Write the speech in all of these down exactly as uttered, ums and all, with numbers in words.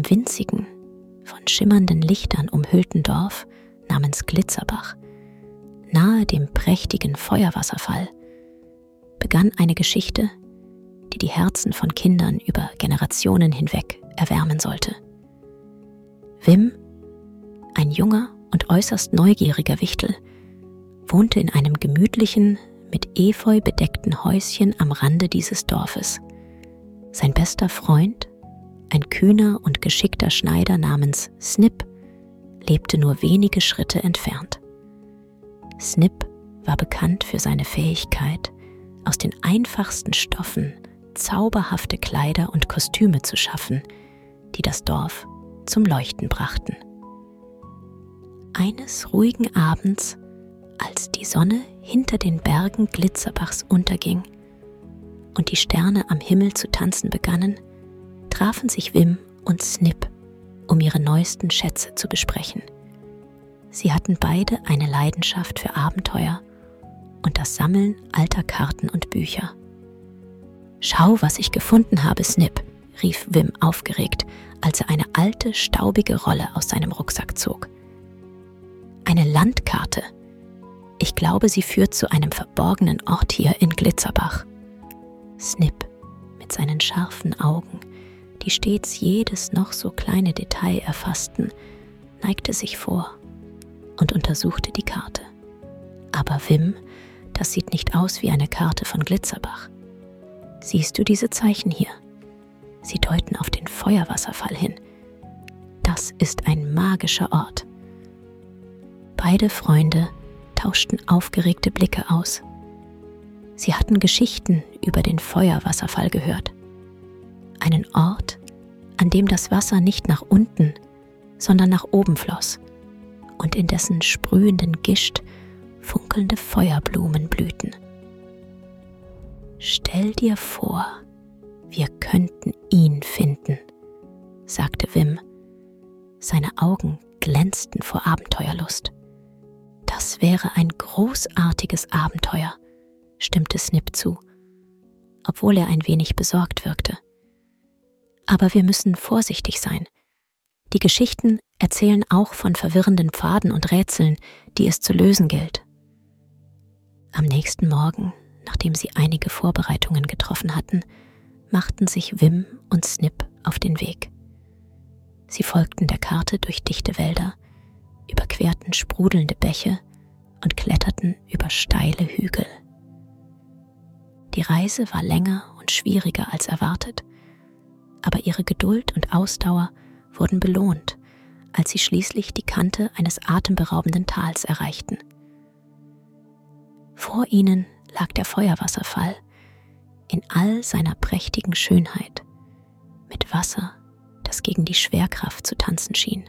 einem winzigen, von schimmernden Lichtern umhüllten Dorf namens Glitzerbach, nahe dem prächtigen Feuerwasserfall, begann eine Geschichte, die die Herzen von Kindern über Generationen hinweg erwärmen sollte. Wim, ein junger und äußerst neugieriger Wichtel, wohnte in einem gemütlichen, mit Efeu bedeckten Häuschen am Rande dieses Dorfes. Sein bester Freund, ein kühner und geschickter Schneider namens Snip, lebte nur wenige Schritte entfernt. Snip war bekannt für seine Fähigkeit, aus den einfachsten Stoffen zauberhafte Kleider und Kostüme zu schaffen, die das Dorf zum Leuchten brachten. Eines ruhigen Abends, als die Sonne hinter den Bergen Glitzerbachs unterging und die Sterne am Himmel zu tanzen begannen, trafen sich Wim und Snip, um ihre neuesten Schätze zu besprechen. Sie hatten beide eine Leidenschaft für Abenteuer und das Sammeln alter Karten und Bücher. »Schau, was ich gefunden habe, Snip«, rief Wim aufgeregt, als er eine alte, staubige Rolle aus seinem Rucksack zog. »Eine Landkarte. Ich glaube, sie führt zu einem verborgenen Ort hier in Glitzerbach.« Snip, mit seinen scharfen Augen, die stets jedes noch so kleine Detail erfassten, neigte sich vor und untersuchte die Karte. »Aber Wim, das sieht nicht aus wie eine Karte von Glitzerbach. Siehst du diese Zeichen hier? Sie deuten auf den Feuerwasserfall hin. Das ist ein magischer Ort.« Beide Freunde tauschten aufgeregte Blicke aus. Sie hatten Geschichten über den Feuerwasserfall gehört. Einen Ort, an dem das Wasser nicht nach unten, sondern nach oben floss und in dessen sprühenden Gischt funkelnde Feuerblumen blühten. »Stell dir vor, wir könnten ihn finden«, sagte Wim. Seine Augen glänzten vor Abenteuerlust. »Das wäre ein großartiges Abenteuer«, stimmte Snip zu, obwohl er ein wenig besorgt wirkte. »Aber wir müssen vorsichtig sein. Die Geschichten erzählen auch von verwirrenden Pfaden und Rätseln, die es zu lösen gilt.« Am nächsten Morgen, nachdem sie einige Vorbereitungen getroffen hatten, machten sich Wim und Snip auf den Weg. Sie folgten der Karte durch dichte Wälder, überquerten sprudelnde Bäche und kletterten über steile Hügel. Die Reise war länger und schwieriger als erwartet, aber ihre Geduld und Ausdauer wurden belohnt, als sie schließlich die Kante eines atemberaubenden Tals erreichten. Vor ihnen lag der Feuerwasserfall in all seiner prächtigen Schönheit, mit Wasser, das gegen die Schwerkraft zu tanzen schien.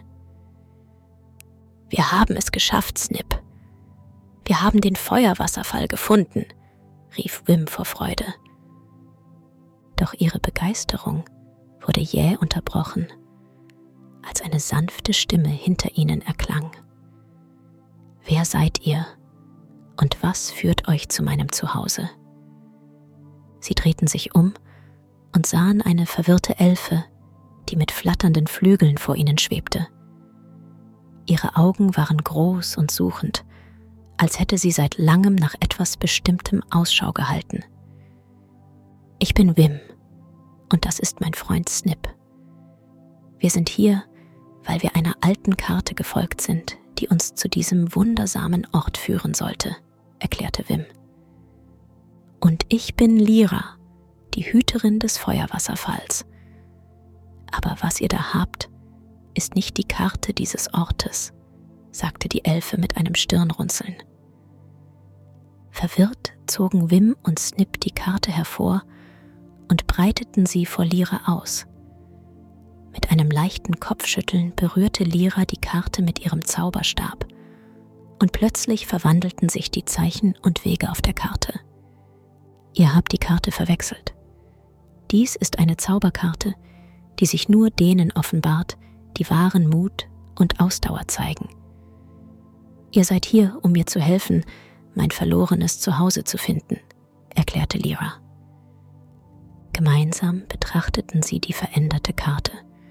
»Wir haben es geschafft, Snip. Wir haben den Feuerwasserfall gefunden«, rief Wim vor Freude. Doch ihre Begeisterung wurde jäh unterbrochen, als eine sanfte Stimme hinter ihnen erklang. »Wer seid ihr? Und was führt euch zu meinem Zuhause?« Sie drehten sich um und sahen eine verwirrte Elfe, die mit flatternden Flügeln vor ihnen schwebte. Ihre Augen waren groß und suchend, als hätte sie seit langem nach etwas Bestimmtem Ausschau gehalten. »Ich bin Wim, und das ist mein Freund Snip. Wir sind hier, weil wir einer alten Karte gefolgt sind, die uns zu diesem wundersamen Ort führen sollte«, erklärte Wim. »Und ich bin Lira, die Hüterin des Feuerwasserfalls. Aber was ihr da habt, ist nicht die Karte dieses Ortes«, sagte die Elfe mit einem Stirnrunzeln. Verwirrt zogen Wim und Snip die Karte hervor und breiteten sie vor Lira aus. Mit einem leichten Kopfschütteln berührte Lira die Karte mit ihrem Zauberstab und plötzlich verwandelten sich die Zeichen und Wege auf der Karte. »Ihr habt die Karte verwechselt. Dies ist eine Zauberkarte, die sich nur denen offenbart, die wahren Mut und Ausdauer zeigen. Ihr seid hier, um mir zu helfen, mein verlorenes Zuhause zu finden«, erklärte Lira. Gemeinsam betrachteten sie die veränderte Karte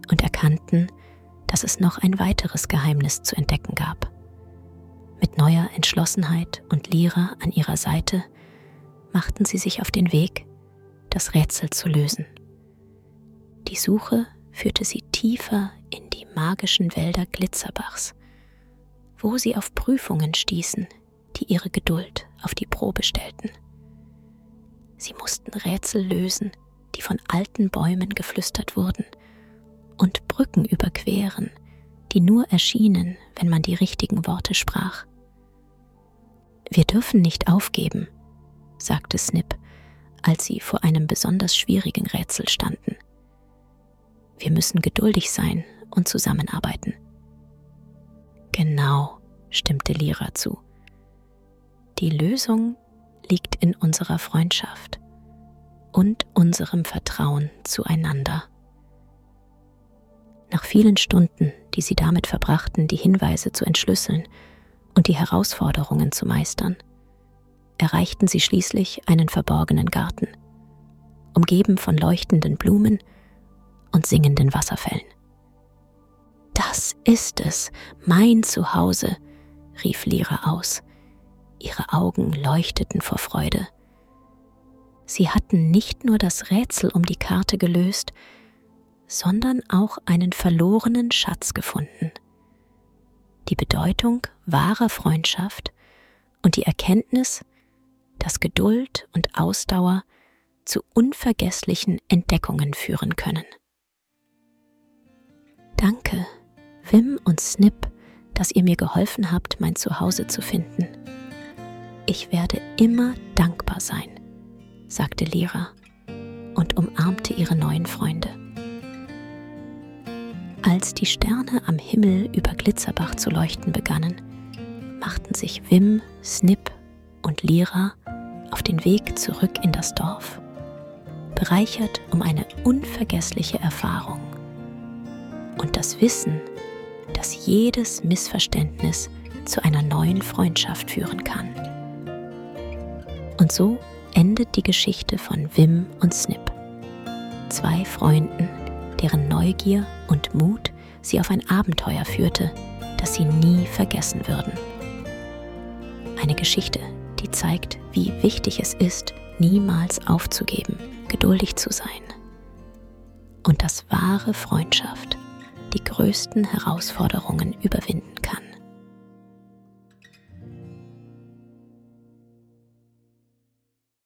und erkannten, dass es noch ein weiteres Geheimnis zu entdecken gab. Mit neuer Entschlossenheit und Lyra an ihrer Seite machten sie sich auf den Weg, das Rätsel zu lösen. Die Suche führte sie tiefer in die magischen Wälder Glitzerbachs, wo sie auf Prüfungen stießen, die ihre Geduld auf die Probe stellten. Sie mussten Rätsel lösen, die von alten Bäumen geflüstert wurden, und Brücken überqueren, die nur erschienen, wenn man die richtigen Worte sprach. »Wir dürfen nicht aufgeben«, sagte Snip, als sie vor einem besonders schwierigen Rätsel standen. »Wir müssen geduldig sein und zusammenarbeiten.« »Genau«, stimmte Lyra zu. »Die Lösung liegt in unserer Freundschaft und unserem Vertrauen zueinander.« Nach vielen Stunden, die sie damit verbrachten, die Hinweise zu entschlüsseln und die Herausforderungen zu meistern, erreichten sie schließlich einen verborgenen Garten, umgeben von leuchtenden Blumen und singenden Wasserfällen. »Das ist es, mein Zuhause«, rief Lyra aus. Ihre Augen leuchteten vor Freude. Sie hatten nicht nur das Rätsel um die Karte gelöst, sondern auch einen verlorenen Schatz gefunden. Die Bedeutung wahrer Freundschaft und die Erkenntnis, dass Geduld und Ausdauer zu unvergesslichen Entdeckungen führen können. »Danke, Wim und Snip, dass ihr mir geholfen habt, mein Zuhause zu finden. Ich werde immer dankbar sein«, sagte Lyra und umarmte ihre neuen Freunde. Als die Sterne am Himmel über Glitzerbach zu leuchten begannen, machten sich Wim, Snip und Lyra auf den Weg zurück in das Dorf, bereichert um eine unvergessliche Erfahrung und das Wissen, dass jedes Missverständnis zu einer neuen Freundschaft führen kann. Und so endet die Geschichte von Wim und Snip, zwei Freunden, deren Neugier und Mut sie auf ein Abenteuer führte, das sie nie vergessen würden. Eine Geschichte, die zeigt, wie wichtig es ist, niemals aufzugeben, geduldig zu sein und dass wahre Freundschaft die größten Herausforderungen überwinden kann.